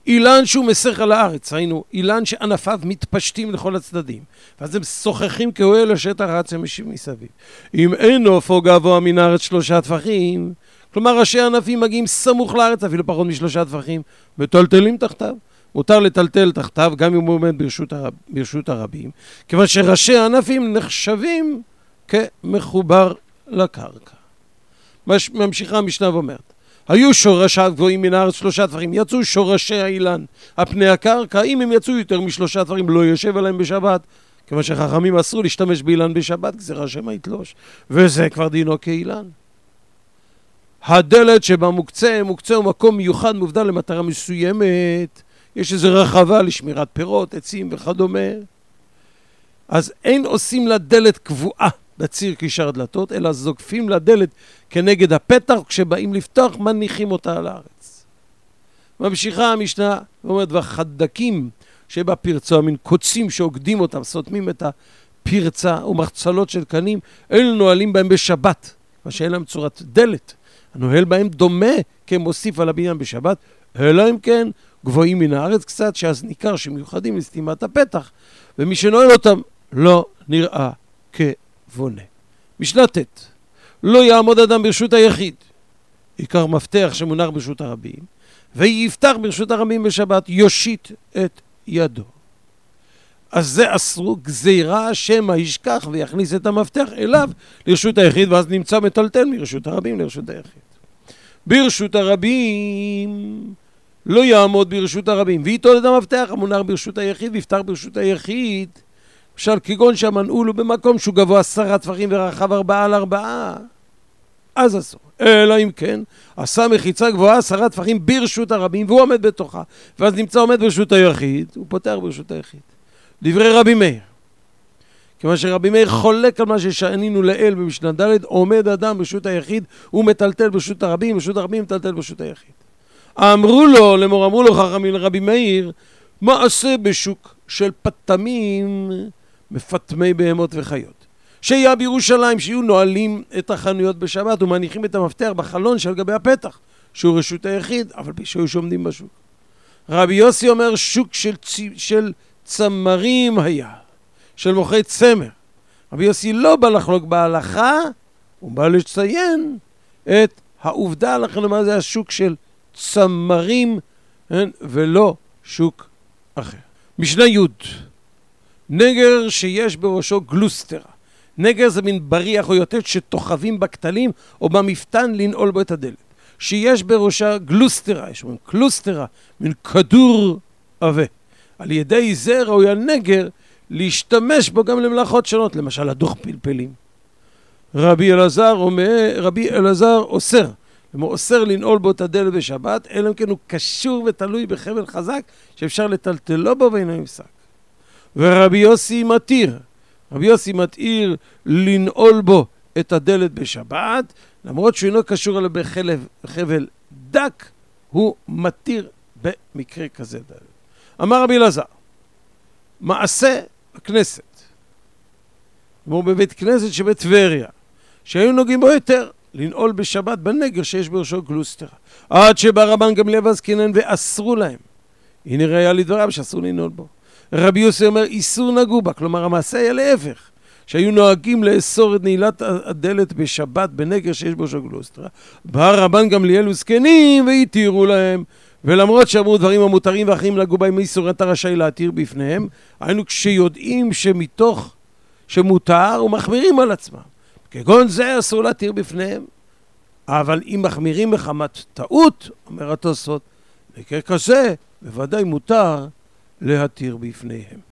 אילן שהוא מסך על הארץ, ראינו, אילן שענפיו מתפשטים לכל הצדדים, ואז הם שוחחים כאוהל השטח רץ המשיב מסביב. אם אין עופו גבוה מן הארץ 3 טפחים, כלומר ראשי הענפים מגיעים סמוך לארץ, אפילו פחות מ3 טפחים, מטלטלים תחתיו. מותר לטלטל תחתיו גם אם הוא עומד ברשות הרבים, כיוון שראשי הענפים נחשבים כמחובר לקרקע. ממשיכה המשנה ואומרת, היו שורשיו גבוהים מן הארץ 3 טפחים, יצאו שורשי האילן על פני הקרקע, אם הם יצאו יותר מ3 טפחים לא יושב עליהם בשבת, כיוון שחכמים אסרו להשתמש באילן בשבת, גזירה שמא יתלוש, וזה כבר דינו כאילן. הדלת שבה מוקצה הוא מקום מיוחד מובדל למטרה מסוימת, יש איזו רחבה לשמירת פירות, עצים וכדומה. אז אין עושים לה דלת קבועה בציר כשאר דלתות, אלא זוקפים לה דלת כנגד הפתח, כשבאים לפתוח מניחים אותה על הארץ. ממשיכה המשנה ואומרת, והחדקים שבפרצה, מן קוצים שעוקדים אותם, סותמים את הפרצה ומחצלות של קנים, אלו נועלים בהם בשבת, מה שאין להם צורת דלת. הנועל בהם דומה כמוסיף על הבניין בשבת, אלא אם כן גבוהים מן הארץ קצת, שאז ניכר שמיוחדים לסתימת הפתח, ומי שנועל אותם לא נראה כבונה. משנה ט' לא יעמוד אדם ברשות היחיד, עיקר מפתח שמונח ברשות הרבים, ויפתח ברשות הרבים בשבת, יושיט את ידו. אז זה אסרו גזירה שמא ישכח ויכניס את המפתח אליו לרשות היחיד, ואז נמצא מטלטל מרשות הרבים לרשות היחיד. ברשות הרבים לא יעמוד ברשות הרבים, ויטול את המפתח המונח ברשות היחיד, ויפתח ברשות היחיד, למשל כגון שהמנעול הוא במקום שהוא גבוה 10 טפחים ורחב 4 על 4, אז אסור. אלא אם כן עשה מחיצה גבוהה 10 טפחים ברשות הרבים והוא עומד בתוכה, ואז נמצא עומד ברשות היחיד, הוא פותח ברשות היחיד. דברי רבי מאיר, כיוון שרבי מאיר חולק על מה ששענינו לאל במשנה ד', עומד אדם ברשות היחיד ומטלטל ברשות הרבים, ברשות הרבים מטלטל ברשות היחיד. אמרו לו חכמים לרבי מאיר, מעשה בשוק של פטמים מפטמי בהמות וחיות, שיהיה בירושלים, שיהיו נועלים את החנויות בשבת ומניחים את המפתח בחלון של גבי הפתח, שהוא רשות היחיד, אבל שהיו שעומדים בשוק. רבי יוסי אומר שוק של צמרים היה, של מוכרי צמר. רבי יוסי לא בא לחלוק בהלכה, הוא בא לציין את העובדה, לכן מה זה השוק של צמרים ולא שוק אחר. משנה י' נגר שיש בראשו גלוסטרה. נגר זה מין בריח או יותת שתוחבים בכתלים או במפתן לנעול בו את הדלת. שיש בראשה גלוסטרה, יש אומרים קלוסטרה, מין כדור עבה. על ידי זה ראוי הנגר להשתמש בו גם למלאכות שונות, למשל הדוך פלפלים. רבי אלעזר אוסר לנעול בו את הדלת בשבת, אלא אם כן הוא קשור ותלוי בחבל חזק שאפשר לטלטלו בו ואינו נפסק. ורבי יוסי מתיר לנעול בו את הדלת בשבת, למרות שהוא אינו קשור אליו בחבל דק, הוא מתיר במקרה כזה דלת. אמר רבי אלעזר, מעשה הכנסת, כמו בבית כנסת שבטבריה, שהיו נוגעים בו יותר, לנעול בשבת בנגר שיש בראשו גלוסטרה, עד שבא רבן גמליאל והזקנן ואסרו להם. הנה ראיה לדבריו שאסור לנעול בו. רבי יוסי אומר איסור נגעו בה, כלומר המעשה היה להפך, שהיו נוהגים לאסור את נעילת הדלת בשבת בנגר שיש בראשו גלוסטרה. בא רבן גמליאל וזקנים והתירו להם, ולמרות שאמרו דברים המותרים ואחרים לגעו בהם איסור, אתה רשאי להתיר בפניהם, היינו כשיודעים שמותר ומחמירים על עצמם. כגון זה אסור להתיר בפניהם, אבל אם מחמירים מחמת טעות, אומר התוספות, במקרה כזה בוודאי מותר להתיר בפניהם.